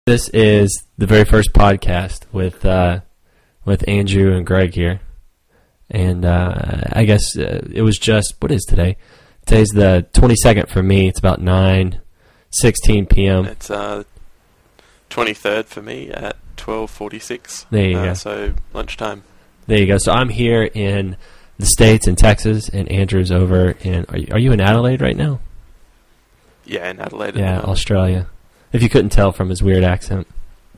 This is the very first podcast with Andrew and Greg here, and I guess it was just, what is today? Today's the 22nd for me. It's about 9:16 p.m. It's 23rd for me at 12:46. There you go. So lunchtime. There you go. So I'm here in the States, in Texas, and Andrew's over in. Are you in Adelaide right now? Yeah, in Adelaide. Yeah, Australia. If you couldn't tell from his weird accent.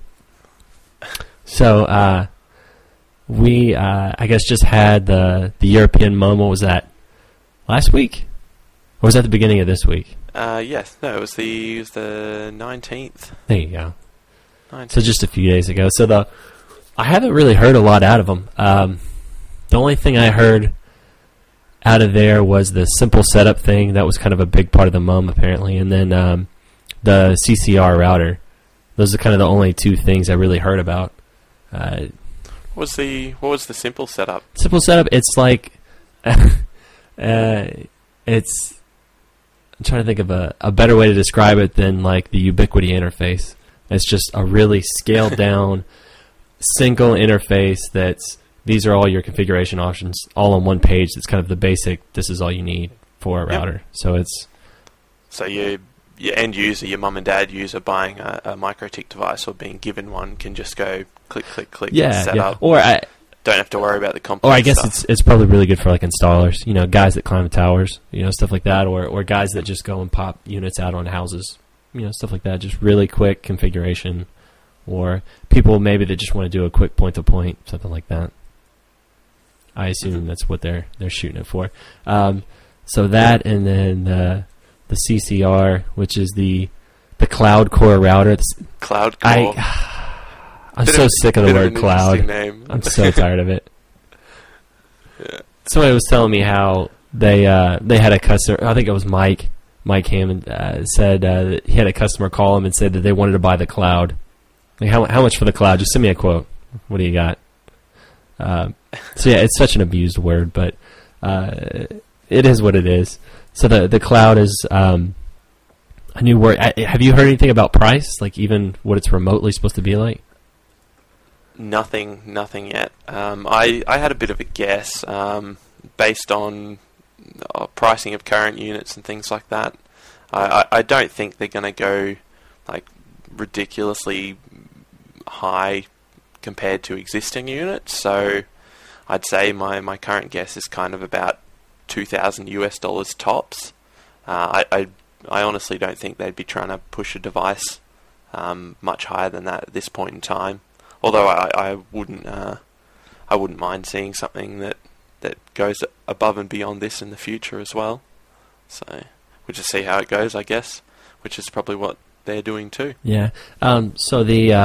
So we, I guess, just had the European moment. What was that? Last week? Or was that the beginning of this week? Yes. No, it was the 19th. There you go. 19th. So just a few days ago. So I haven't really heard a lot out of them. The only thing I heard out of there was the simple setup thing. That was kind of a big part of the MUM, apparently. And then the CCR router. Those are kind of the only two things I really heard about. What was the simple setup? Simple setup, it's like... it's... I'm trying to think of a better way to describe it than like the Ubiquiti interface. It's just a really scaled down single interface that's... These are all your configuration options, all on one page. It's kind of the basic, this is all you need for a router. Yep. So it's... So your end user, your mum and dad user buying a MikroTik device or being given one can just go click, click, click, set up. Or don't have to worry about the complex Or I guess stuff. it's probably really good for like installers, guys that climb towers, stuff like that, or guys that just go and pop units out on houses, stuff like that. Just really quick configuration, or people maybe that just want to do a quick point-to-point, something like that. I assume that's what they're shooting it for. So that, and then the CCR, which is the cloud core router. Cloud core. I'm so sick of the word cloud. Name. I'm so tired of it. Yeah. Somebody was telling me how they had a customer. I think it was Mike Hammond said that he had a customer call him and said that they wanted to buy the cloud. Like how much for the cloud? Just send me a quote. What do you got? So yeah, it's such an abused word, but it is what it is. So the cloud is a new word. Have you heard anything about price? Like even what it's remotely supposed to be like? Nothing yet. I had a bit of a guess based on pricing of current units and things like that. I don't think they're going to go like ridiculously high compared to existing units. So I'd say my current guess is kind of about $2,000 tops. I honestly don't think they'd be trying to push a device much higher than that at this point in time. Although I wouldn't mind seeing something that goes above and beyond this in the future as well. So we'll just see how it goes, I guess, which is probably what they're doing too. Yeah. So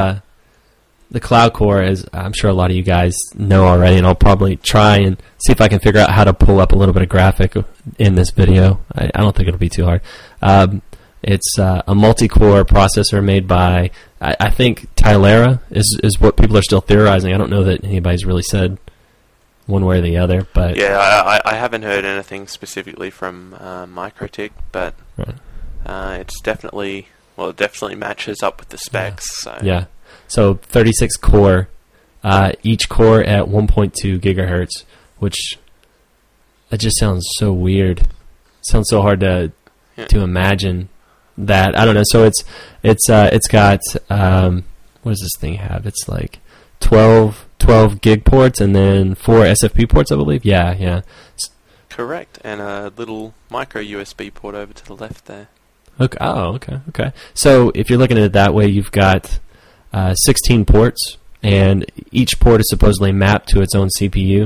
the cloud core, is I'm sure a lot of you guys know already, and I'll probably try and see if I can figure out how to pull up a little bit of graphic in this video. I don't think it'll be too hard. It's a multi-core processor made by, I think, Tylera is what people are still theorizing. I don't know that anybody's really said one way or the other. But yeah, I haven't heard anything specifically from MikroTik, but it's definitely, it definitely matches up with the specs. Yeah. Yeah. So 36 core, each core at 1.2 gigahertz, which that just sounds so weird. It sounds so hard to imagine that. I don't know. So it's got what does this thing have? It's like 12 gig ports and then 4 SFP ports, I believe. Yeah. Correct, and a little micro USB port over to the left there. Okay. Oh, okay. So if you're looking at it that way, you've got 16 ports, and each port is supposedly mapped to its own CPU.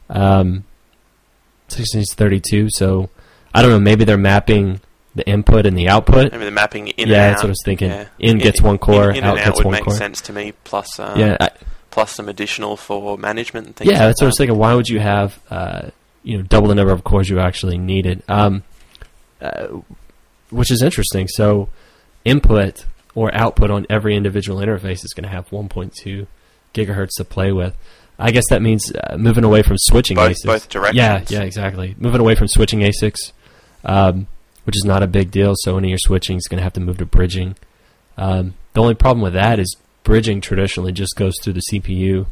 16 is 32, so I don't know, maybe they're mapping the input and the output. Maybe they're mapping in and out. Yeah, that's what I was thinking. Yeah. In gets one core, out gets one core. In and out would make sense to me, plus some additional for management and things like that. Yeah, that's what I was thinking. Why would you have double the number of cores you actually needed? Which is interesting. So input or output on every individual interface is going to have 1.2 gigahertz to play with. I guess that means moving away from switching ASICs. Both directions. Yeah, exactly. Moving away from switching ASICs, which is not a big deal. So any of your switching is going to have to move to bridging. The only problem with that is bridging traditionally just goes through the CPU.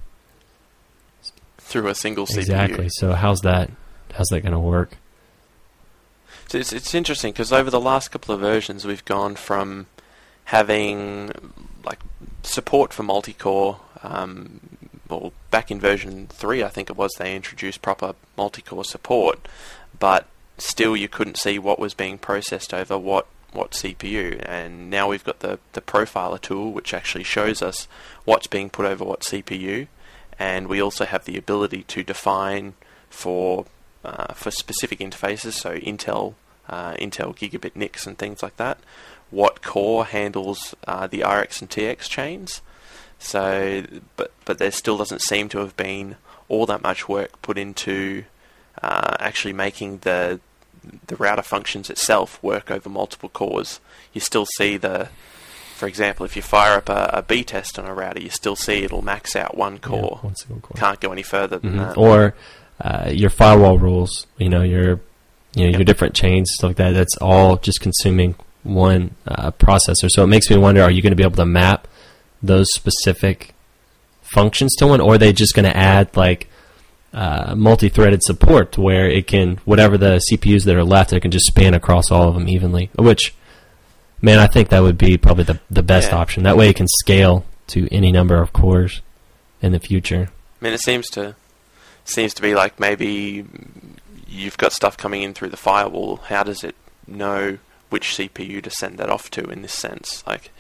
Through a single CPU. Exactly. So how's that going to work? So it's interesting because over the last couple of versions, we've gone from having like support for multi-core. Well, back in version 3, I think it was, they introduced proper multi-core support, but still you couldn't see what was being processed over what CPU. And now we've got the profiler tool, which actually shows us what's being put over what CPU, and we also have the ability to define for specific interfaces, so Intel gigabit NICs and things like that, what core handles the RX and TX chains. So, but there still doesn't seem to have been all that much work put into actually making the router functions itself work over multiple cores. You still see for example, if you fire up a B test on a router, you still see it'll max out one core. One single core. Can't go any further than that. Or your firewall rules, your different chains, stuff like that. That's all just consuming one processor. So it makes me wonder: are you going to be able to map those specific functions to one, or are they just going to add like multi-threaded support to where it can, whatever the CPUs that are left, it can just span across all of them evenly? Which, man, I think that would be probably the best option. That way it can scale to any number of cores in the future. I mean, it seems to be like maybe you've got stuff coming in through the firewall. How does it know which CPU to send that off to in this sense? Like,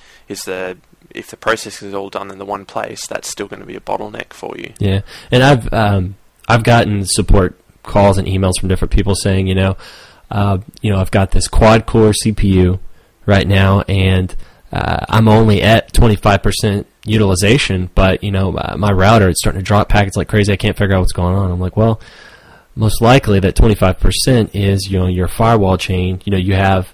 if the processing is all done in the one place, that's still going to be a bottleneck for you. Yeah, and I've gotten support calls and emails from different people saying, I've got this quad core CPU right now, and I'm only at 25% utilization, but my router is starting to drop packets like crazy. I can't figure out what's going on. I'm like, well, most likely that 25% is your firewall chain. You have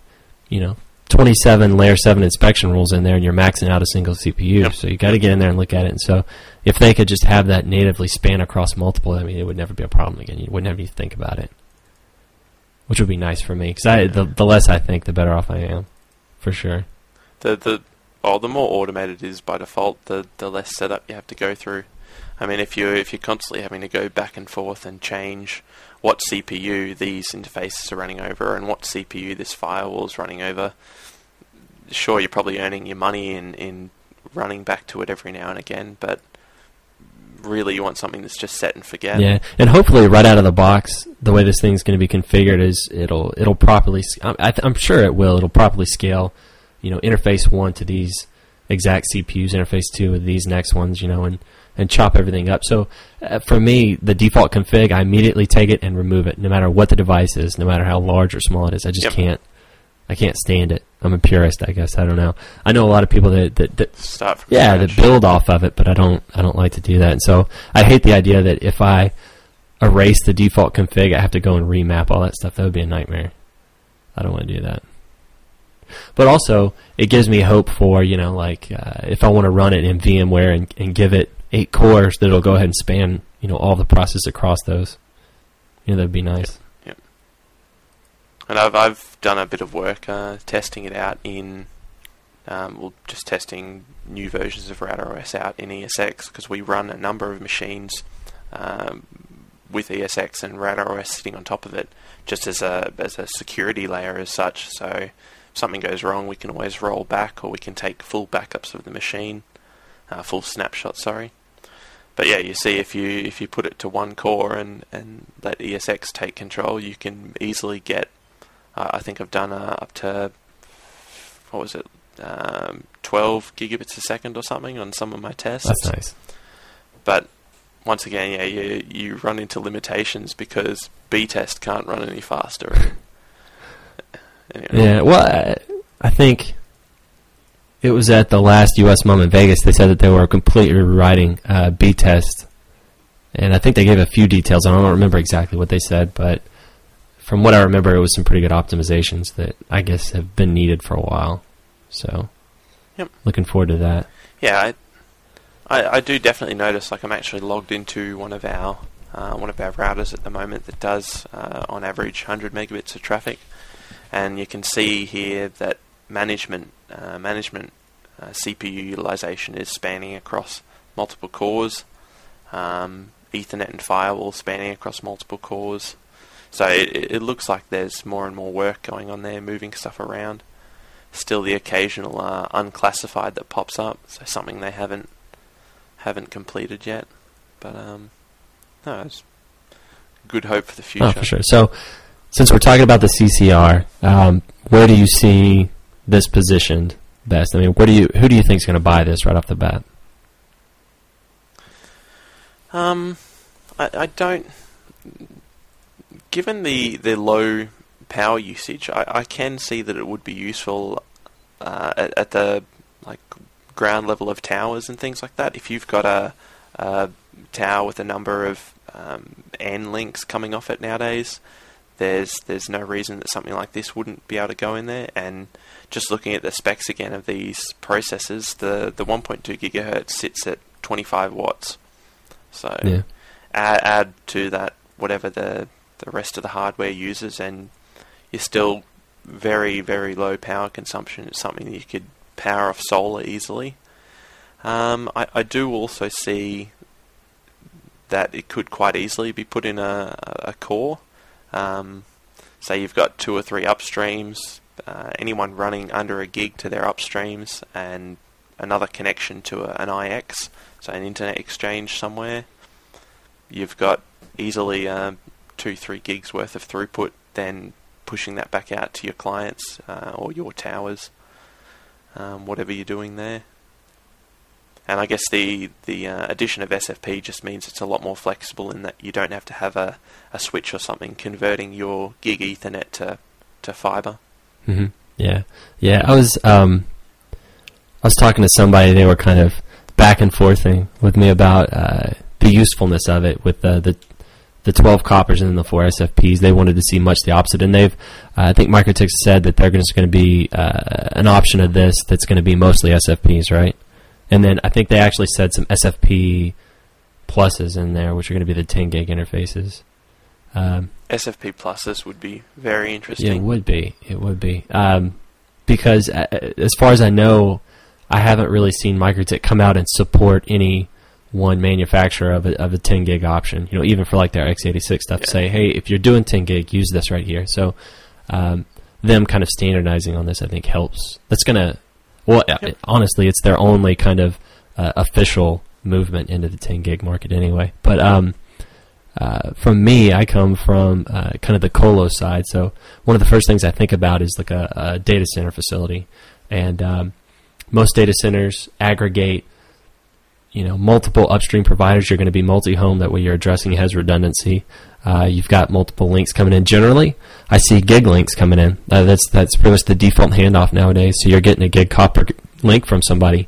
27 layer 7 inspection rules in there, and you're maxing out a single CPU. Yep. So you got to get in there and look at it. And so if they could just have that natively span across multiple, I mean, it would never be a problem again. You wouldn't have to think about it, which would be nice for me, because the less I think, the better off I am, for sure. The more automated it is by default, the less setup you have to go through. I mean, if you're constantly having to go back and forth and change what CPU these interfaces are running over and what CPU this firewall is running over, sure, you're probably earning your money in running back to it every now and again, but really you want something that's just set and forget. Yeah, and hopefully right out of the box, the way this thing's going to be configured is it'll properly, I'm sure it will, it'll properly scale, interface 1 to these exact CPUs, interface 2 with these next ones, and chop everything up. So for me, the default config, I immediately take it and remove it, no matter what the device is, no matter how large or small it is. I just can't stand it. I'm a purist, I guess. I don't know. I know a lot of people that start from that build off of it, but I don't like to do that. And so I hate the idea that if I erase the default config, I have to go and remap all that stuff. That would be a nightmare. I don't want to do that. But also, it gives me hope for, if I want to run it in VMware and give it 8 cores, that it'll go ahead and span, all the process across those. That'd be nice. Yep. And I've done a bit of work testing it out in, just testing new versions of RouterOS out in ESX, because we run a number of machines with ESX and RouterOS sitting on top of it, just as a security layer as such. So if something goes wrong, we can always roll back, or we can take full backups of the machine, full snapshot, sorry. But yeah, you see, if you put it to one core and let ESX take control, you can easily get, I think I've done up to, 12 gigabits a second or something on some of my tests. That's nice. But once again, yeah, you run into limitations because B-test can't run any faster. Anyway. Yeah, well, I think it was at the last U.S. MUM in Vegas. They said that they were completely rewriting B-test, and I think they gave a few details. I don't remember exactly what they said, but from what I remember, it was some pretty good optimizations that I guess have been needed for a while. So, yep. Looking forward to that. Yeah, I do definitely notice. Like, I'm actually logged into one of our routers at the moment that does on average 100 megabits of traffic, and you can see here that management CPU utilization is spanning across multiple cores, Ethernet and firewall spanning across multiple cores. So it looks like there's more and more work going on there, moving stuff around. Still the occasional unclassified that pops up, so something they haven't completed yet. But no, it's good hope for the future. Oh, for sure. So since we're talking about the CCR, where do you see this positioned best? I mean, who do you think is going to buy this right off the bat? I don't. Given the low power usage, I can see that it would be useful at the ground level of towers and things like that. If you've got a tower with a number of N links coming off it nowadays, there's no reason that something like this wouldn't be able to go in there. And just looking at the specs again of these processors, the 1.2 gigahertz sits at 25 watts. So yeah. add to that whatever the rest of the hardware uses, and you're still very, very low power consumption. It's something that you could power off solar easily. I do also see that it could quite easily be put in a core. Say you've got 2 or 3 upstreams, anyone running under a gig to their upstreams, and another connection to an IX, so an internet exchange somewhere. You've got easily 2-3 gigs worth of throughput, then pushing that back out to your clients or your towers, whatever you're doing there. And I guess the addition of SFP just means it's a lot more flexible in that you don't have to have a switch or something converting your gig Ethernet to fiber. Mm-hmm. Yeah. I was talking to somebody. They were kind of back and forthing with me about the usefulness of it with the 12 coppers and then the 4 SFPs. They wanted to see much the opposite, and they've I think Microtix said that they're just going to be an option of this that's going to be mostly SFPs, right? And then I think they actually said some SFP pluses in there, which are going to be the 10 gig interfaces. SFP pluses would be very interesting. Yeah, it would be. Because as far as I know, I haven't really seen Microtix come out and support any one manufacturer of a 10 gig option. You know, even for like their x86 stuff, to say, hey, if you're doing 10 gig, use this right here. So them kind of standardizing on this, I think, helps. That's going to... Well, honestly, it's their only kind of official movement into the 10 gig market anyway. But from me, I come from kind of the colo side. So one of the first things I think about is like a data center facility. And most data centers aggregate, multiple upstream providers. You're going to be multi-home. That way you're addressing has redundancy. You've got multiple links coming in. Generally, I see gig links coming in. That's pretty much the default handoff nowadays. So you're getting a gig copper link from somebody.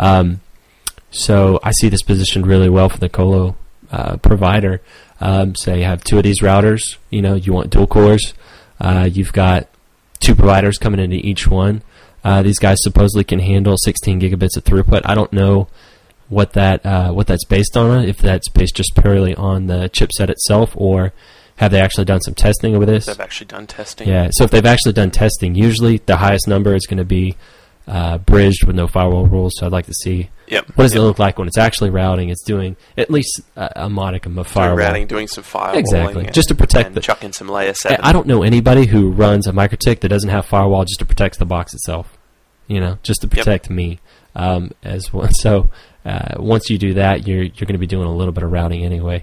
So I see this positioned really well for the colo provider. Say you have 2 of these routers. You want dual cores. You've got 2 providers coming into each one. These guys supposedly can handle 16 gigabits of throughput. I don't know what that's based on, if that's based just purely on the chipset itself, or have they actually done some testing over this? They've actually done testing. Yeah, so if they've actually done testing, usually the highest number is going to be bridged with no firewall rules, so I'd like to see what does it look like when it's actually routing. It's doing at least a modicum of firewall. Routing, doing some firewalling. Exactly, just to protect chuck in some layer 7. I don't know anybody who runs a Microtix that doesn't have firewall just to protect the box itself, just to protect me as well. So once you do that, you're going to be doing a little bit of routing anyway.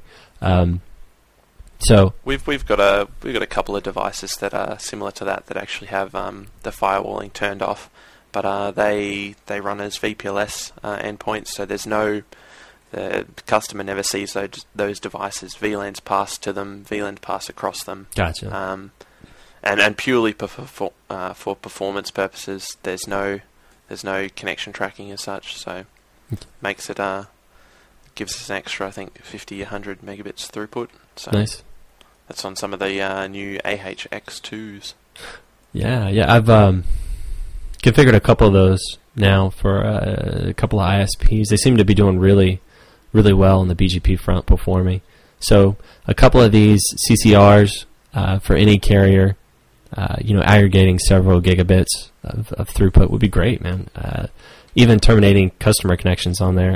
So we've got a couple of devices that are similar to that actually have the firewalling turned off, but they run as VPLS endpoints. So the customer never sees those devices. VLANs pass to them, VLANs pass across them. Gotcha. And purely for performance purposes, there's no connection tracking as such. So makes it gives us an extra, I think, 50, 100 megabits throughput. So nice. That's on some of the new AHX2s. Yeah. I've configured a couple of those now for a couple of ISPs. They seem to be doing really, really well on the BGP front before me. So a couple of these CCRs for any carrier, aggregating several gigabits of throughput would be great, man. even terminating customer connections on there.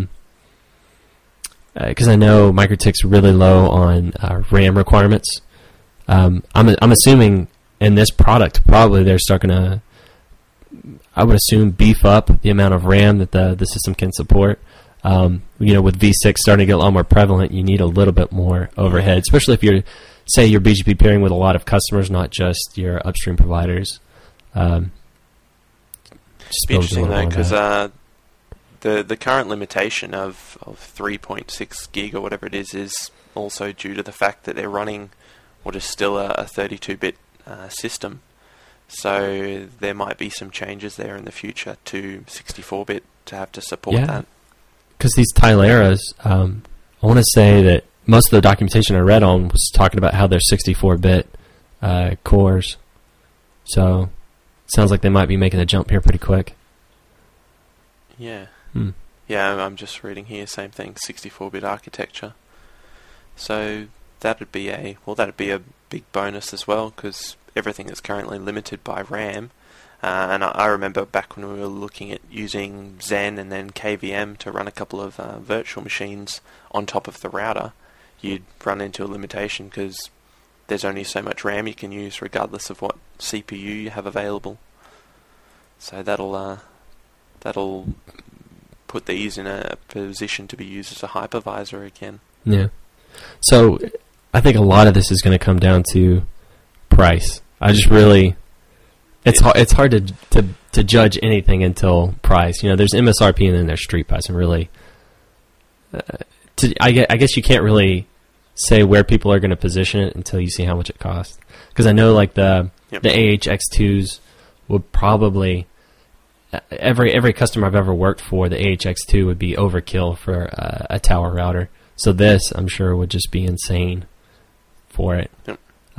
Because I know MikroTik's really low on RAM requirements. I'm assuming in this product probably they're starting to, I would assume, beef up the amount of RAM that the system can support. With V6 starting to get a lot more prevalent, you need a little bit more overhead, especially if you're BGP pairing with a lot of customers, not just your upstream providers. It'd be interesting though, because the current limitation of 3.6 gig or whatever it is also due to the fact that they're running what is still a 32-bit system. So there might be some changes there in the future to 64-bit to have to support that. Because these Tyleras, I want to say that most of the documentation I read on was talking about how they're 64-bit cores. So it sounds like they might be making a jump here pretty quick. Yeah. Yeah, I'm just reading here, same thing, 64-bit architecture. So that'd be a big bonus as well, because everything is currently limited by RAM. And I remember back when we were looking at using Xen and then KVM to run a couple of virtual machines on top of the router, you'd run into a limitation because there's only so much RAM you can use regardless of what CPU you have available. So that'll put these in a position to be used as a hypervisor again. Yeah. So I think a lot of this is going to come down to price. It's hard to judge anything until price. There's MSRP and then there's street price, and really, I guess you can't really say where people are going to position it until you see how much it costs. Because I know like the AHX2s would probably, every customer I've ever worked for, the AHX2 would be overkill for a tower router. So this, I'm sure, would just be insane for it. Yep.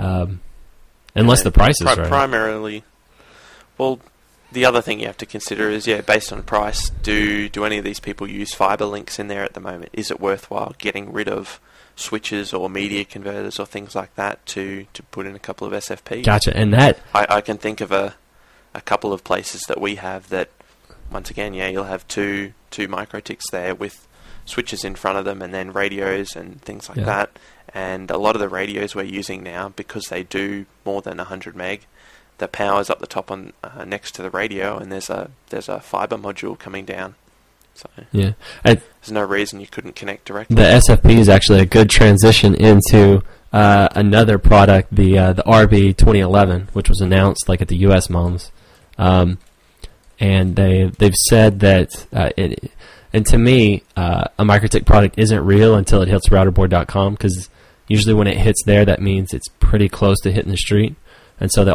Unless the price is right. Primarily, well, the other thing you have to consider is, based on price, do any of these people use fiber links in there at the moment? Is it worthwhile getting rid of switches or media converters or things like that to put in a couple of SFPs? Gotcha. And that I can think of a couple of places that we have that, once again, you'll have two MikroTiks there with switches in front of them and then radios and things like that. And a lot of the radios we're using now, because they do more than 100 meg, the power's up the top on next to the radio, and there's a fiber module coming down. So there's no reason you couldn't connect directly. The SFP is actually a good transition into another product, the RB 2011, which was announced like at the US MOMS, and they've said that and to me, a MikroTik product isn't real until it hits routerboard.com, because usually when it hits there, that means it's pretty close to hitting the street. And so the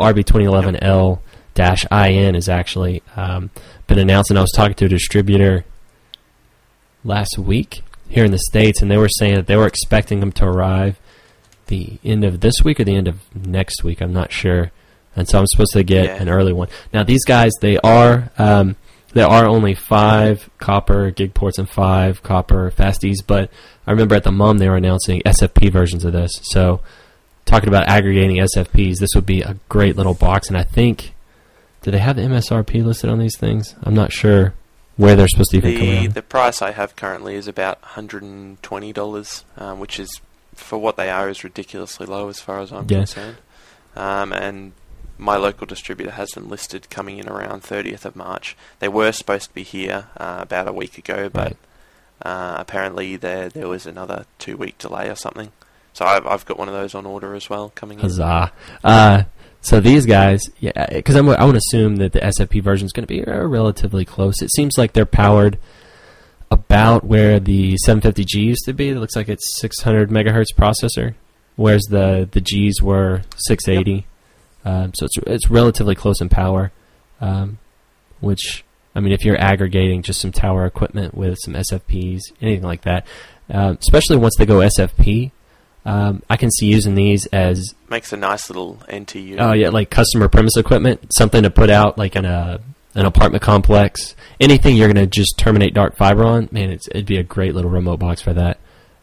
RB2011L-IN has actually been announced, and I was talking to a distributor last week here in the States, and they were saying that they were expecting them to arrive the end of this week or the end of next week. I'm not sure. And so I'm supposed to get an early one. Now, these guys, there are only 5 copper gig ports and 5 copper fasties, but I remember at the MOM they were announcing SFP versions of this. So talking about aggregating SFPs, this would be a great little box. And I think, do they have the MSRP listed on these things? I'm not sure where they're supposed to even come out. The price I have currently is about $120, which is, for what they are, is ridiculously low as far as I'm concerned. And my local distributor has them listed coming in around 30th of March. They were supposed to be here about a week ago, but apparently there was another 2-week delay or something. So I've got one of those on order as well coming in. Huzzah. So these guys, because I would assume that the SFP version is going to be relatively close. It seems like they're powered about where the 750G used to be. It looks like it's 600 megahertz processor, whereas the Gs were 680. So it's relatively close in power, which, I mean, if you're aggregating just some tower equipment with some SFPs, anything like that, especially once they go SFP, I can see using these as... Makes a nice little NTU. Oh, yeah, like customer premise equipment, something to put out like in an apartment complex. Anything you're going to just terminate dark fiber on, man, it'd be a great little remote box for that.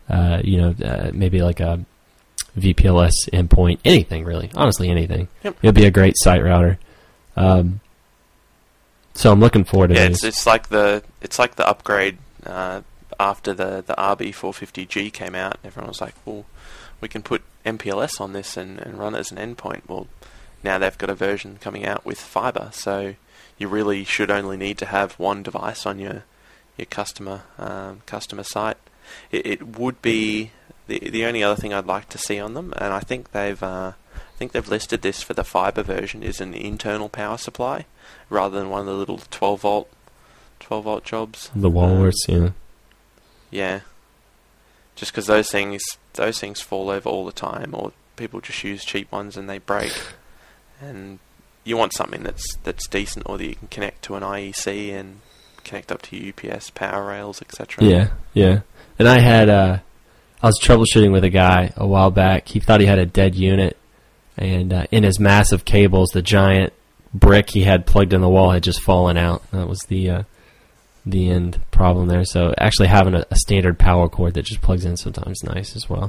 Maybe like a VPLS endpoint, anything really, honestly anything. It'd be a great site router. So I'm looking forward to Yeah, these. it's like the upgrade after the RB450G came out. Everyone was like, well, we can put MPLS on this and run it as an endpoint. Well, now they've got a version coming out with fiber, so you really should only need to have one device on your customer site. It would be the only other thing I'd like to see on them, and I think they've listed this for the fiber version, is an internal power supply rather than one of the little 12 volt jobs. The Walrus, yeah. Yeah. Just because those things fall over all the time, or people just use cheap ones and they break. And you want something that's decent, or that you can connect to an IEC and connect up to UPS power rails, etc. Yeah, yeah. And I was troubleshooting with a guy a while back. He thought he had a dead unit, and in his massive cables, the giant brick he had plugged in the wall had just fallen out. That was the end problem there. So actually having a standard power cord that just plugs in sometimes is nice as well.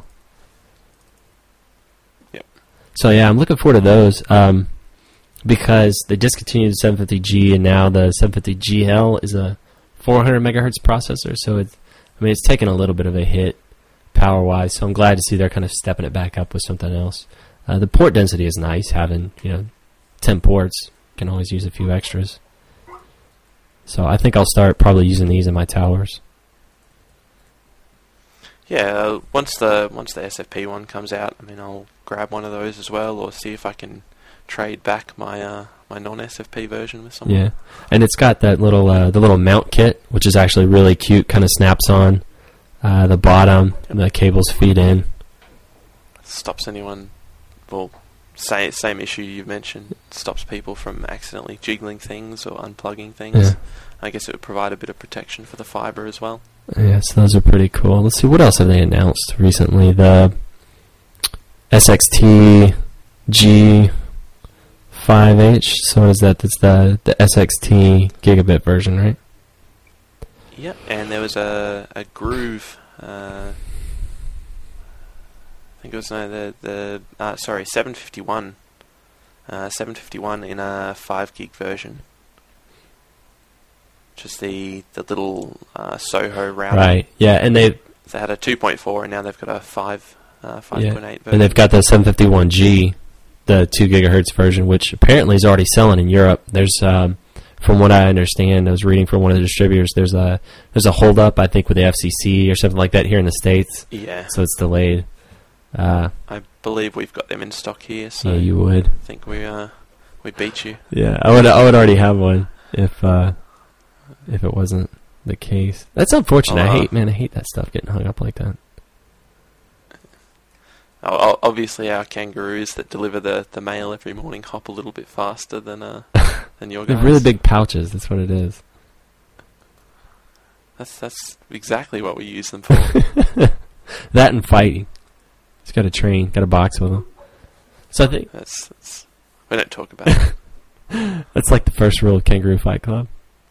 Yep. So yeah, I'm looking forward to those because they discontinued the 750G, and now the 750GL is a 400 megahertz processor. So it's taken a little bit of a hit power-wise. So I'm glad to see they're kind of stepping it back up with something else. The port density is nice, having 10 ports. Can always use a few extras. So I think I'll start probably using these in my towers. Yeah, once the SFP one comes out, I'll grab one of those as well, or see if I can trade back my my non-SFP version with someone. Yeah, and it's got that little the little mount kit, which is actually really cute. Kind of snaps on the bottom, and the cables feed in. Stops anyone. Well, same issue you've mentioned. Stops people from accidentally jiggling things or unplugging things. Yeah. I guess it would provide a bit of protection for the fiber as well. Yeah, so those are pretty cool. Let's see, what else have they announced recently? The SXT G5H. So what is that? That's the SXT gigabit version, right? Yep, and there was a Groove. I think it was 751. 751 in a 5 gig version. Just the little Soho router. Right. Yeah, and they had a 2.4, and now they've got a 5.8 yeah. version. And they've got the 751G, the 2 gigahertz version, which apparently is already selling in Europe. There's from what I understand, I was reading from one of the distributors, there's a holdup, I think, with the FCC or something like that here in the States. Yeah. So it's delayed. I believe we've got them in stock here, so yeah, you would. I think we beat you. Yeah, I would already have one if it wasn't the case. That's unfortunate. I hate that stuff getting hung up like that. Obviously, our kangaroos that deliver the mail every morning hop a little bit faster than your guys. They're really big pouches. That's what it is. That's exactly what we use them for. That and fighting. It's got a train, got a box with them. So I think that's we don't talk about it. That's like the first rule of Kangaroo Fight Club.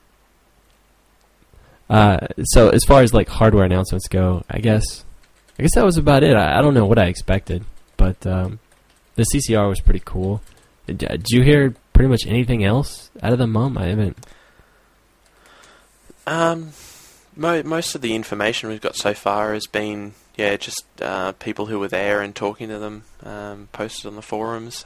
So as far as like hardware announcements go, I guess that was about it. I don't know what I expected, but the CCR was pretty cool. Did you hear pretty much anything else out of the MUM? I haven't. Most of the information we've got so far has been just people who were there and talking to them, posted on the forums.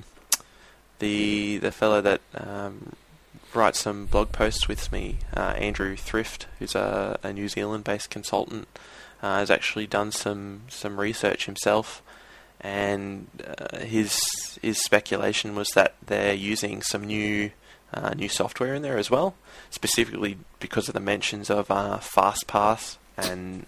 The fellow that writes some blog posts with me, Andrew Thrift, who's a New Zealand-based consultant, has actually done some research himself, and his speculation was that they're using some new software in there as well, specifically because of the mentions of FastPath and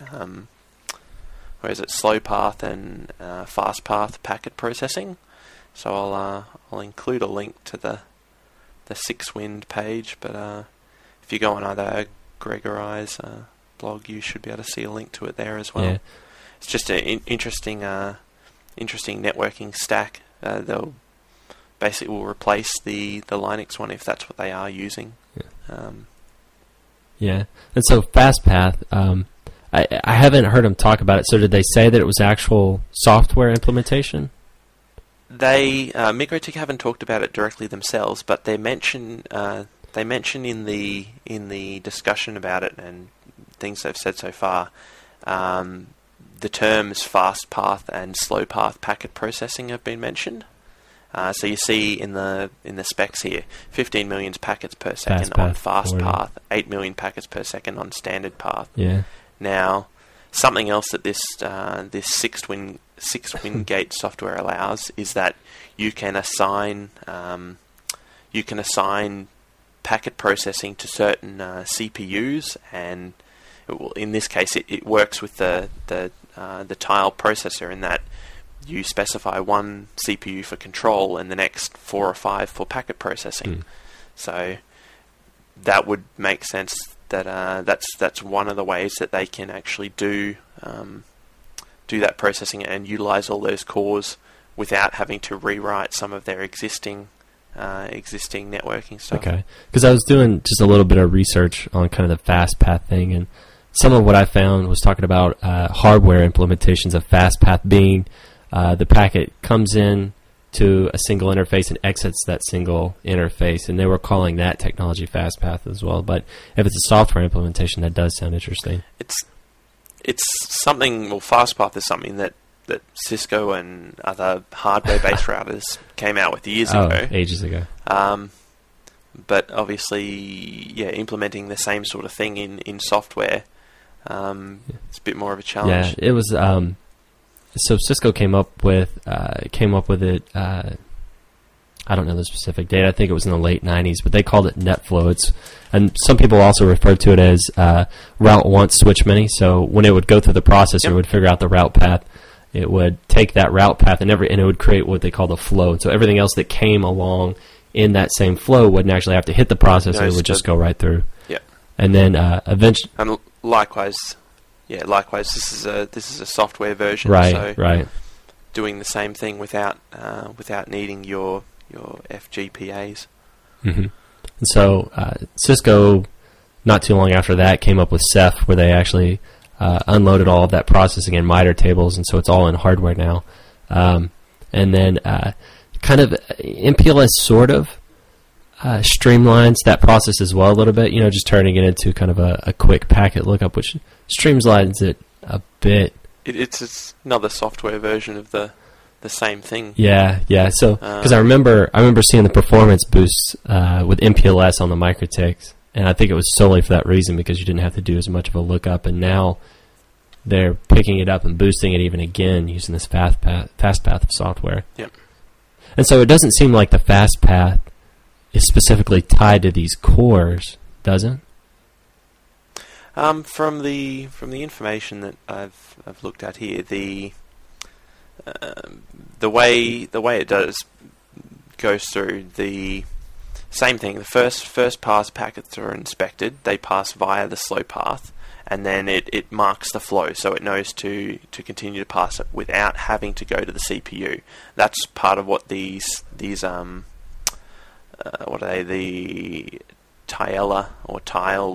SlowPath and FastPath packet processing. So I'll include a link to the 6Wind page, but if you go on either Greg or I's blog, you should be able to see a link to it there as well. Yeah. It's just an interesting networking stack. They'll basically will replace the Linux one if that's what they are using. Yeah. And so FastPath, I haven't heard them talk about it. So did they say that it was actual software implementation? They MikroTik haven't talked about it directly themselves, but they mention they mention in the discussion about it and things they've said so far, the terms fast path and slow path packet processing have been mentioned. So you see in the specs here, 15 million packets per second on fast path, 8 million packets per second on standard path. Yeah. Now, something else that this six twin gate software allows is that you can assign packet processing to certain CPUs, and in this case, it works with the tile processor in that you specify one CPU for control and the next 4 or 5 for packet processing. So that would make sense. That's one of the ways that they can actually do that processing and utilize all those cores without having to rewrite some of their existing networking stuff. Okay, because I was doing just a little bit of research on kind of the fast path thing, and some of what I found was talking about hardware implementations of fast path being the packet comes in to a single interface and exits that single interface, and they were calling that technology fast path as well. But if it's a software implementation, that does sound interesting. It's something. Well, fast path is something that Cisco and other hardware-based routers came out with years ago. Ages ago. But obviously, implementing the same sort of thing in software, it's a bit more of a challenge. Yeah, it was. So Cisco came up with it. I don't know the specific date. I think it was in the late 90s, but they called it NetFlow. And some people also referred to it as route once, switch many. So when it would go through the processor, it would figure out the route path. It would take that route path and it would create what they call the flow. So everything else that came along in that same flow wouldn't actually have to hit the processor. It would just go right through. Yeah. And then eventually. And likewise, this is a software version. Right. So right. Doing the same thing without needing your FGPAs. Mm-hmm. And so Cisco, not too long after that, came up with Ceph, where they actually unloaded all of that processing in MITRE tables, and so it's all in hardware now. And then kind of MPLS sort of streamlines that process as well a little bit, just turning it into kind of a quick packet lookup, which streamlines it a bit. It's another software version of the same thing. Yeah. So because I remember seeing the performance boosts with MPLS on the MikroTiks, and I think it was solely for that reason, because you didn't have to do as much of a lookup, and now they're picking it up and boosting it even again using this fast path of software. Yep. And so it doesn't seem like the fast path is specifically tied to these cores, does it? From the information that I've looked at here, the way it goes through the same thing. The first pass packets are inspected. They pass via the slow path, and then it marks the flow, so it knows to continue to pass it without having to go to the CPU. That's part of what these what are they? The Tiela or Tile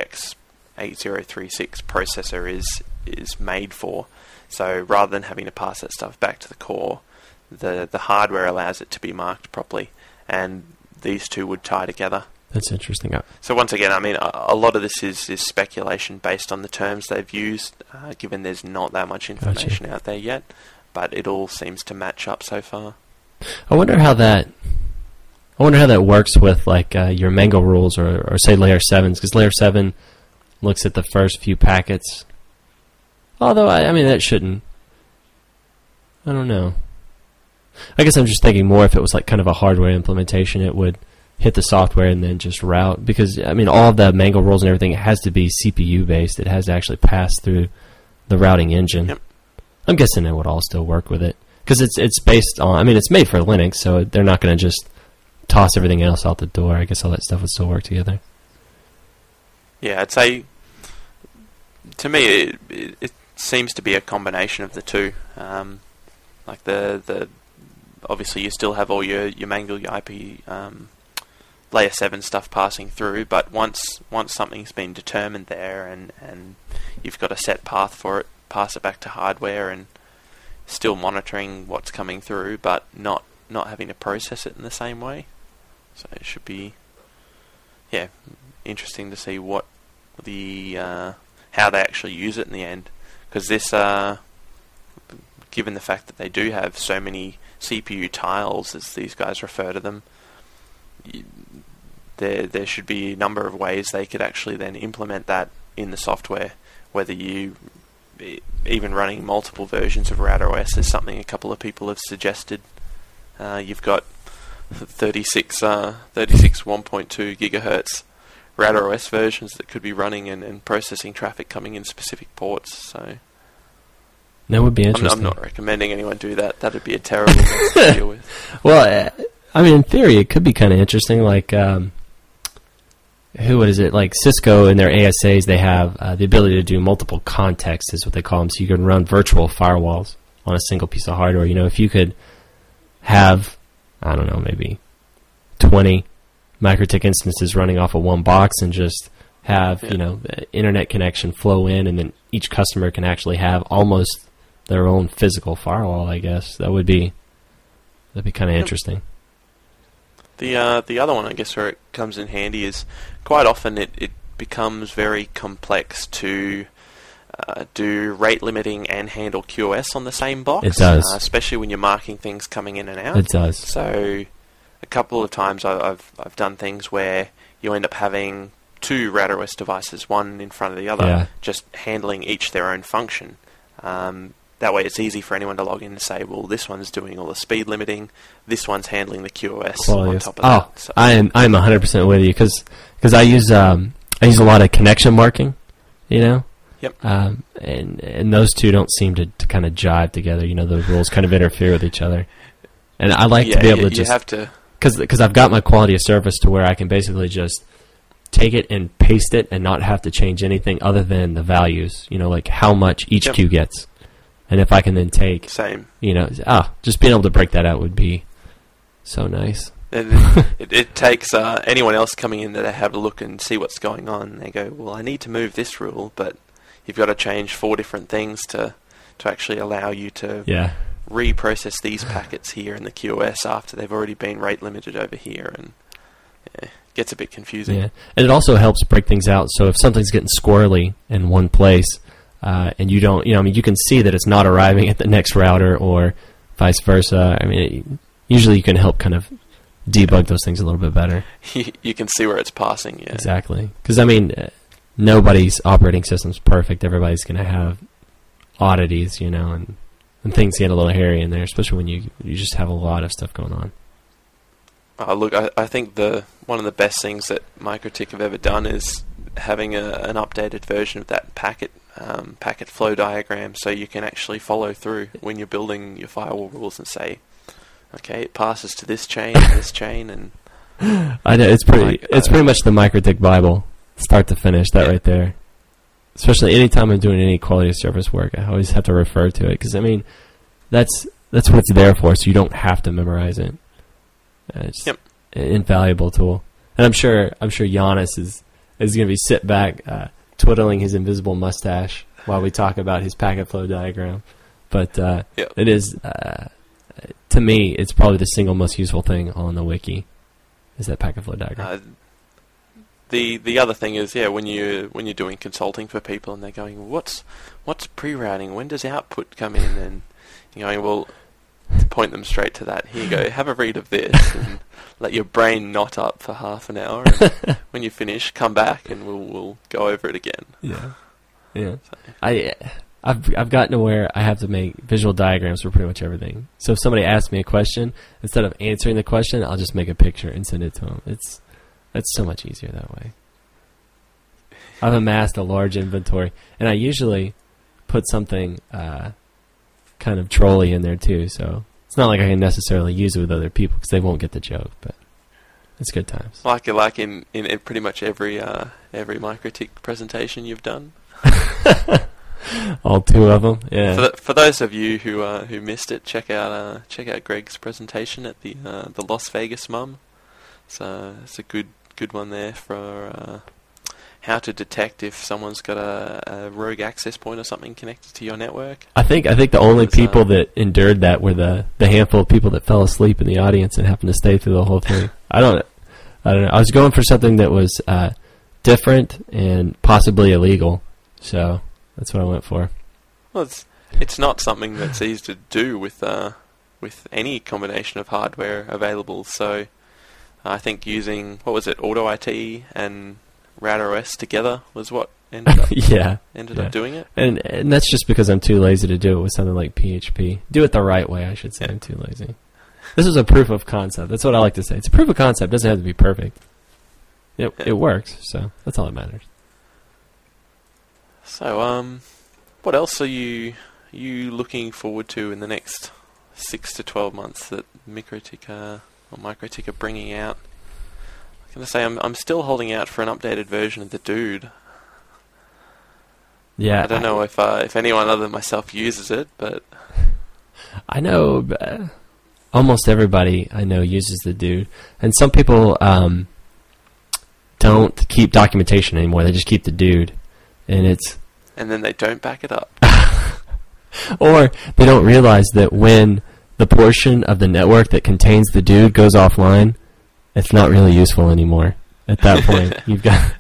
GX8036 processor is made for. So rather than having to pass that stuff back to the core, the hardware allows it to be marked properly, and these two would tie together. That's interesting. So once again, I mean, a lot of this is speculation based on the terms they've used, given there's not that much information out there yet, but it all seems to match up so far. I wonder how that works with like your Mango rules or say layer 7s, because layer 7 looks at the first few packets. Although I mean that shouldn't. I don't know. I guess I'm just thinking more if it was like kind of a hardware implementation, it would hit the software and then just route, because I mean all of the Mango rules and everything, it has to be CPU based. It has to actually pass through the routing engine. Yep. I'm guessing it would all still work with it, because it's based on. I mean it's made for Linux, so they're not going to just toss everything else out the door. I guess all that stuff would still work together. Yeah, I'd say to me it seems to be a combination of the two. Like the obviously you still have all your Mango, your IP layer 7 stuff passing through, but once something's been determined there and you've got a set path for it, pass it back to hardware and still monitoring what's coming through, but not having to process it in the same way. So it should be yeah, interesting to see what the how they actually use it in the end. Because this, given the fact that they do have so many CPU tiles, as these guys refer to them, there should be a number of ways they could actually then implement that in the software. Whether you even running multiple versions of RouterOS is something a couple of people have suggested. You've got 36 1.2 gigahertz RouterOS versions that could be running and processing traffic coming in specific ports. So that would be interesting. I'm not recommending anyone do that. That'd be a terrible mess to deal with. Well, I mean, in theory, it could be kind of interesting. Like, what is it? Like Cisco in their ASAs, they have the ability to do multiple contexts, is what they call them. So you can run virtual firewalls on a single piece of hardware. You know, if you could have, I don't know, maybe 20 MikroTik instances running off of one box and just have, you know, internet connection flow in, and then each customer can actually have almost their own physical firewall, I guess. That'd be kind of interesting. The other one, I guess, where it comes in handy is quite often it becomes very complex to do rate limiting and handle QoS on the same box. It does. Especially when you're marking things coming in and out. It does. So a couple of times I've done things where you end up having two RouterOS devices, one in front of the other, just handling each their own function. That way it's easy for anyone to log in and say, well, this one's doing all the speed limiting, this one's handling the QoS on top of that. So I'm 100% with you, because I use a lot of connection marking, you know? Yep. And those two don't seem to kind of jive together. You know, those rules kind of interfere with each other. And I like to be able to just... You have to... Because I've got my quality of service to where I can basically just take it and paste it and not have to change anything other than the values, you know, like how much each queue gets. And if I can then take... Same. You know, just being able to break that out would be so nice. It takes anyone else coming in there to have a look and see what's going on. And they go, well, I need to move this rule, but you've got to change 4 different things to actually allow you to reprocess these packets here in the QoS after they've already been rate limited over here. And it gets a bit confusing. Yeah. And it also helps break things out. So if something's getting squirrely in one place... and you don't, you know, I mean, you can see that it's not arriving at the next router or vice versa. I mean, usually you can help kind of debug those things a little bit better. You can see where it's passing, yeah. Exactly. Because, I mean, nobody's operating system's perfect. Everybody's going to have oddities, you know, and things get a little hairy in there, especially when you just have a lot of stuff going on. Look, I think one of the best things that MikroTik have ever done is having an updated version of that packet flow diagram, so you can actually follow through when you're building your firewall rules and say, okay, it passes to this chain and this chain, and I know it's pretty much the MikroTik Bible, start to finish. That right there. Especially anytime I'm doing any quality of service work, I always have to refer to it, because I mean, that's what it's there for, so you don't have to memorize it. It's an invaluable tool, and I'm sure Giannis is going to be sit back. Twiddling his invisible mustache while we talk about his packet flow diagram. But it is, to me, it's probably the single most useful thing on the wiki, is that packet flow diagram. The other thing is, when you're doing consulting for people and they're going, what's pre-routing? When does output come in? And you're going, well, point them straight to that. Here you go, have a read of this, and let your brain knot up for half an hour, and when you finish, come back and we'll go over it again. Yeah. So. I've gotten to where I have to make visual diagrams for pretty much everything. So if somebody asks me a question, instead of answering the question, I'll just make a picture and send it to them. It's so much easier that way. I've amassed a large inventory, and I usually put something kind of trolly in there too, so it's not like I can necessarily use it with other people because they won't get the joke, but it's good times. Like in pretty much every MikroTik presentation you've done. All 2 of them, yeah. For those of you who missed it, check out Greg's presentation at the Las Vegas Mum. So it's a good one there for how to detect if someone's got a rogue access point or something connected to your network. I think the only people that endured that were the handful of people that fell asleep in the audience and happened to stay through the whole thing. I I don't know. I was going for something that was different and possibly illegal, so that's what I went for. Well, it's not something that's easy to do with any combination of hardware available. So I think using, what was it, Auto IT and Router OS together was what ended up ended up doing it. And that's just because I'm too lazy to do it with something like PHP. Do it the right way, I should say. I'm too lazy. This is a proof of concept. That's what I like to say. It's a proof of concept. It doesn't have to be perfect. It works, so that's all that matters. So, what else are you looking forward to in the next 6 to 12 months that MikroTik are bringing out? I'm going to say I'm still holding out for an updated version of the Dude. Yeah, I don't know if anyone other than myself uses it, but I know almost everybody I know uses the Dude, and some people don't keep documentation anymore. They just keep the Dude, and then they don't back it up. Or they don't realize that when the portion of the network that contains the Dude goes offline, it's not really useful anymore. At that point, you've got.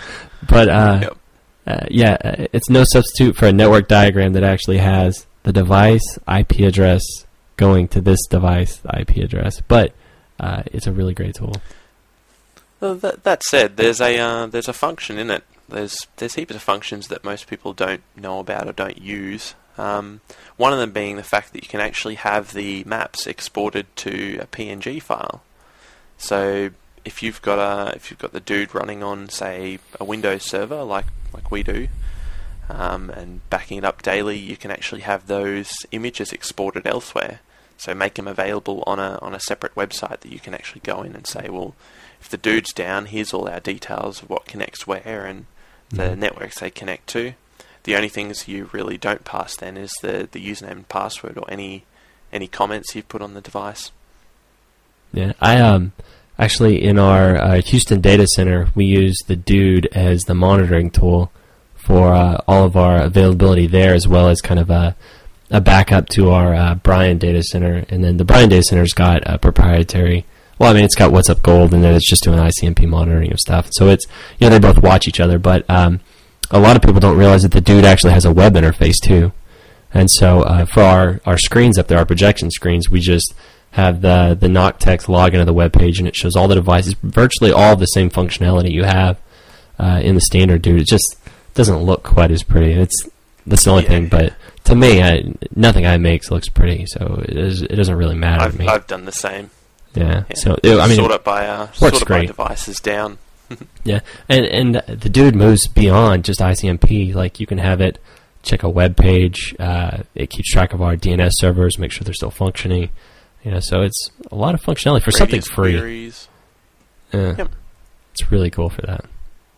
But it's no substitute for a network diagram that actually has the device IP address going to this device IP address. But it's a really great tool. Well, that said, there's a function in it. There's heaps of functions that most people don't know about or don't use. One of them being the fact that you can actually have the maps exported to a PNG file. So if you've got the Dude running on, say, a Windows server like we do, and backing it up daily, you can actually have those images exported elsewhere. So make them available on a separate website that you can actually go in and say, well, if the Dude's down, here's all our details of what connects where and the networks they connect to. The only things you really don't pass then is the username and password or any comments you've put on the device. Yeah, I actually in our Houston data center we use the Dude as the monitoring tool for all of our availability there, as well as kind of a backup to our Bryan data center. And then the Bryan data center's got a proprietary. Well, I mean, it's got WhatsUp Gold, and then it's just doing ICMP monitoring of stuff. So it's they both watch each other, but a lot of people don't realize that the Dude actually has a web interface too. And so for our screens up there, our projection screens, we just have the Noctex log into the web page, and it shows all the devices, virtually all of the same functionality you have in the standard Dude. It just doesn't look quite as pretty. That's the only thing, but to me, nothing I make looks pretty, so it doesn't really matter to me. I've done the same. Yeah. So I mean, sort it by devices down. Yeah, and the Dude moves beyond just ICMP. Like, you can have it check a web page. It keeps track of our DNS servers, make sure they're still functioning. So it's a lot of functionality for something free. Queries. Yep. It's really cool for that.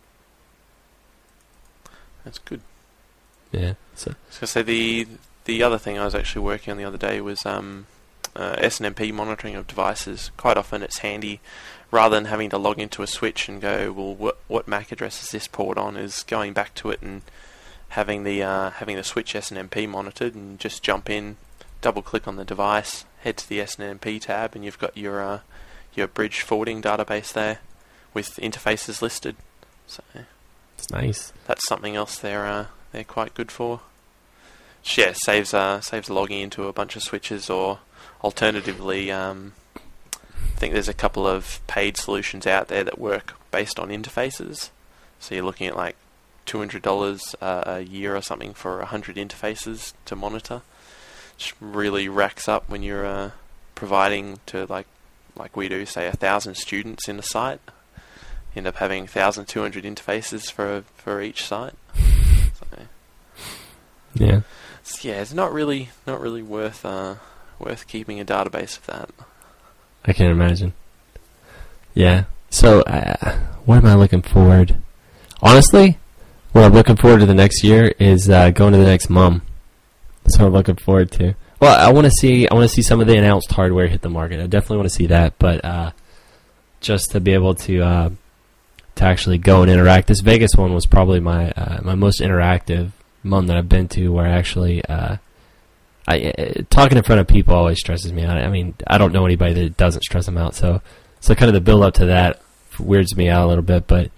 That's good. Yeah. So I was going to say the other thing I was actually working on the other day was SNMP monitoring of devices. Quite often it's handy, rather than having to log into a switch and go, well, what MAC address is this port on, is going back to it and having the switch SNMP monitored, and just jump in, double click on the device, head to the SNMP tab, and you've got your bridge forwarding database there with interfaces listed. So it's nice. That's something else they're quite good for. Yeah, saves logging into a bunch of switches, or alternatively, I think there's a couple of paid solutions out there that work based on interfaces. So you're looking at like $200 a year or something for 100 interfaces to monitor, which really racks up when you're providing to like we do, say 1,000 students in a site. You end up having 1,200 interfaces for each site. So, yeah. It's not really worth keeping a database of that. I can't imagine. Yeah. So, what am I looking forward? Honestly, what I'm looking forward to the next year is going to the next MUM. That's what I'm looking forward to. Well, I want to see some of the announced hardware hit the market. I definitely want to see that, but just to be able to actually go and interact. This Vegas one was probably my most interactive MUM that I've been to, where actually talking in front of people always stresses me out. I mean, I don't know anybody that doesn't stress them out. So kind of the build up to that weirds me out a little bit, but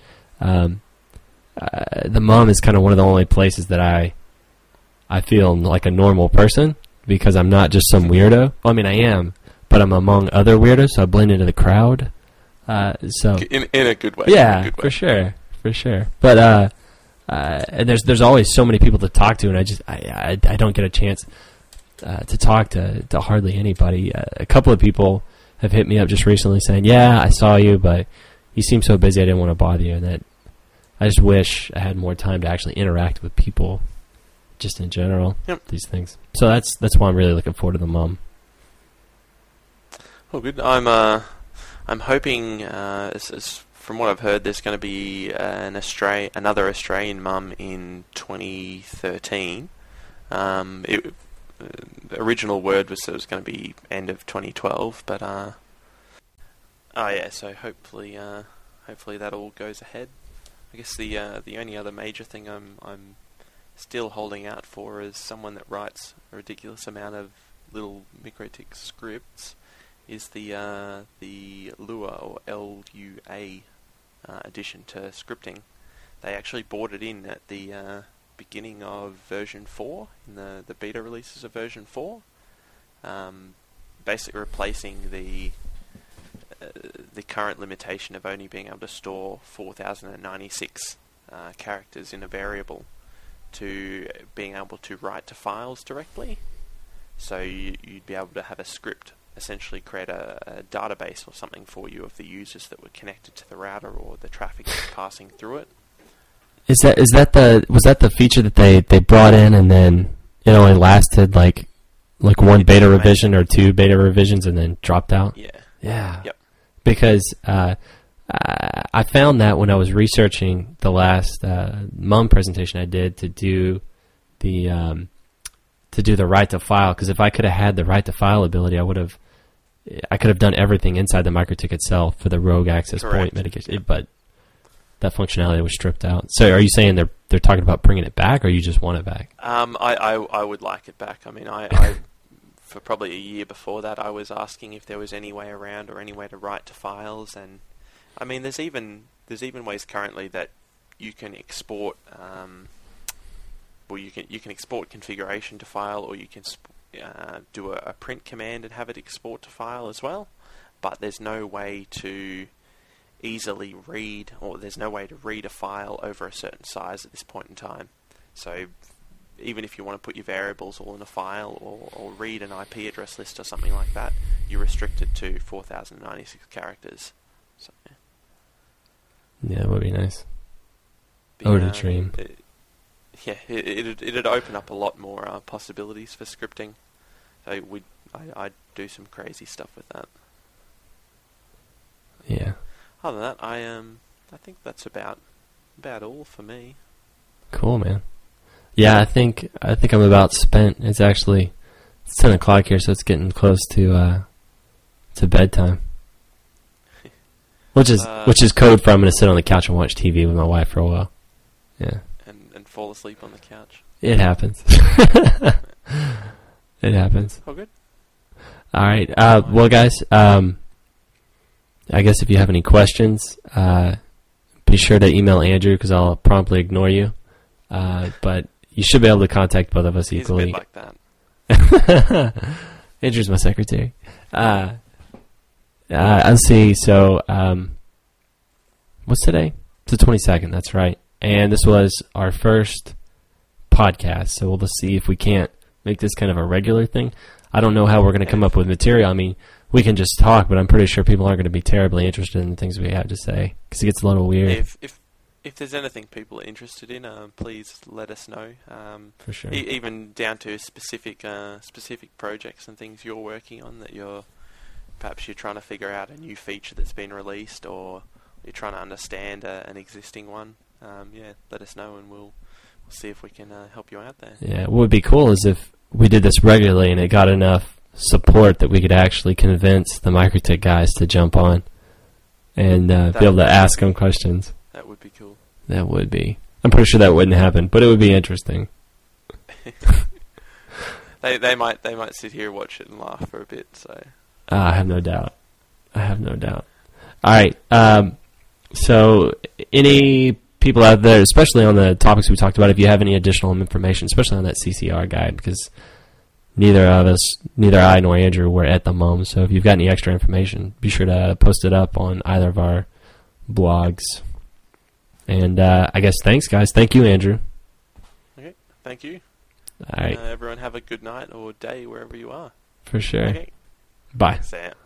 the mum is kind of one of the only places that I feel like a normal person, because I'm not just some weirdo. Well, I mean, I am, but I'm among other weirdos, so I blend into the crowd. So in a good way. Yeah, in a good way. for sure. But and there's always so many people to talk to, and I don't get a chance to talk to hardly anybody. A couple of people have hit me up just recently saying, "Yeah, I saw you, but you seem so busy, I didn't want to bother you." And that I just wish I had more time to actually interact with people, just in general. Yep. These things. So that's why I'm really looking forward to the mum. Oh, good. I'm hoping, from what I've heard, there's going to be another Australian mum in 2013. The original word was that it was going to be end of 2012, but so hopefully that all goes ahead. I guess the only other major thing I'm still holding out for is someone that writes a ridiculous amount of little MikroTik scripts. Is the Lua, or L-U-A, addition to scripting. They actually brought it in at the beginning of version 4, in the beta releases of version 4, basically replacing the current limitation of only being able to store 4,096 characters in a variable, to being able to write to files directly. So you'd be able to have a script essentially create a database or something for you of the users that were connected to the router or the traffic that's passing through it. Was that the feature that they brought in, and then it only lasted like one beta revision or two beta revisions and then dropped out? Yeah. Yep. Because I found that when I was researching the last mum presentation I did to do the write to file, because if I could have had the write to file ability, I could have done everything inside the MikroTik itself for the rogue access point mitigation, but that functionality was stripped out. So are you saying they're talking about bringing it back, or you just want it back? I would like it back. I mean, I for probably a year before that, I was asking if there was any way around or any way to write to files, and I mean, there's even ways currently that you can export. You can export configuration to file, or you can do a print command and have it export to file as well. But there's no way to easily read, or there's no way to read a file over a certain size at this point in time. So even if you want to put your variables all in a file, or read an IP address list or something like that, you're restricted to 4,096 characters. So, yeah, that would be nice. I would dream. It'd open up a lot more possibilities for scripting. So I'd do some crazy stuff with that. Yeah. Other than that, I think that's about all for me. Cool, man. Yeah, I think I'm about spent. It's 10 o'clock here, so it's getting close to bedtime. Which is code for I'm going to sit on the couch and watch TV with my wife for a while. Yeah. And fall asleep on the couch. It happens. It happens. Oh, good. All right. Well, guys, I guess if you have any questions, be sure to email Andrew, because I'll promptly ignore you. But you should be able to contact both of us equally. He's a bit like that. Andrew's my secretary. Let's see. So, what's today? It's the 22nd. That's right. And this was our first podcast. So we'll just see if we can't make this kind of a regular thing. I don't know how we're going to come up with material. I mean, we can just talk, but I'm pretty sure people aren't going to be terribly interested in the things we have to say, because it gets a little weird. If there's anything people are interested in, please let us know. For sure. Even down to specific projects and things you're working on that perhaps you're trying to figure out a new feature that's been released, or you're trying to understand an existing one. Let us know, and we'll see if we can help you out there. Yeah, what would be cool is if we did this regularly and it got enough support that we could actually convince the MikroTik guys to jump on and be able to ask them questions. That would be cool. That would be. I'm pretty sure that wouldn't happen, but it would be interesting. They might sit here, watch it, and laugh for a bit. So I have no doubt. All right. So, any people out there, especially on the topics we talked about, if you have any additional information, especially on that CCR guide, because neither I nor Andrew were at the MOM, so if you've got any extra information, be sure to post it up on either of our blogs. And I guess thanks, guys. Thank you, Andrew. Okay, thank you. All right. Everyone have a good night or day wherever you are. For sure. Okay. Bye. Sam.